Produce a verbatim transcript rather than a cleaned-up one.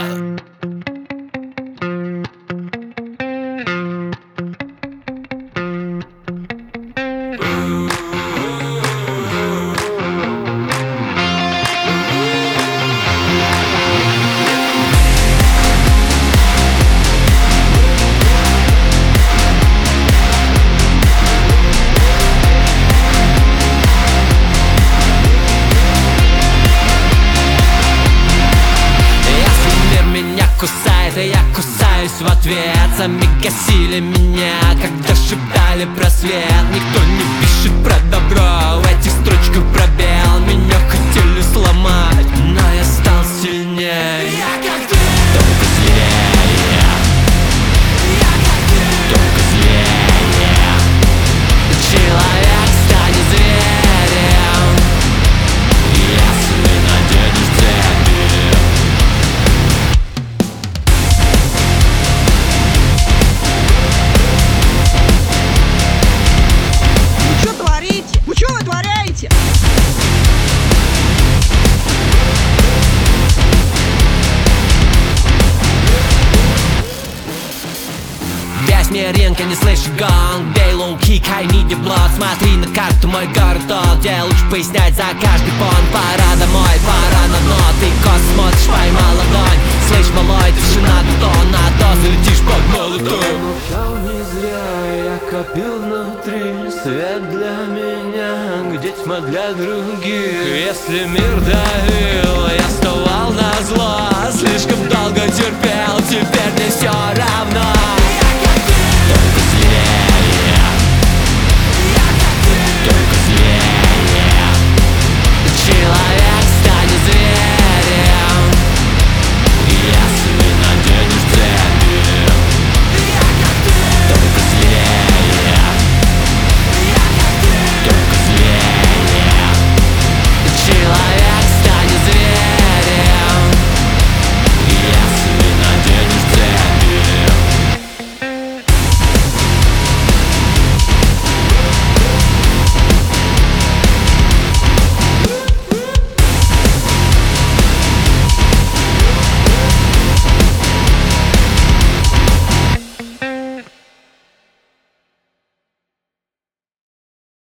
Кусает, и я кусаюсь в ответ. Сами гасили меня, когда шептали про свет. Никто не пишет про добро, в этих строчках пробел. Меня хотели сломать, но я стал сильнее. Я как ты, только злее. Я как ты, только злее. Человек станет зверем, если наденешь цепи. Вы что вытворяете? Весь мир ринка, не слышишь гонг. Бей лоу-кик, I need your blood. Смотри на карту, мой город тот, где лучше пояснять за каждый понт. Пора домой, пора на дно. Ты кос смотришь, поймал ладонь. Слышь, малой, тишина до тона, а то залетишь под молотом. Молчал не зря, я копил внутри свет для меня, где тьма для других. Если мир дает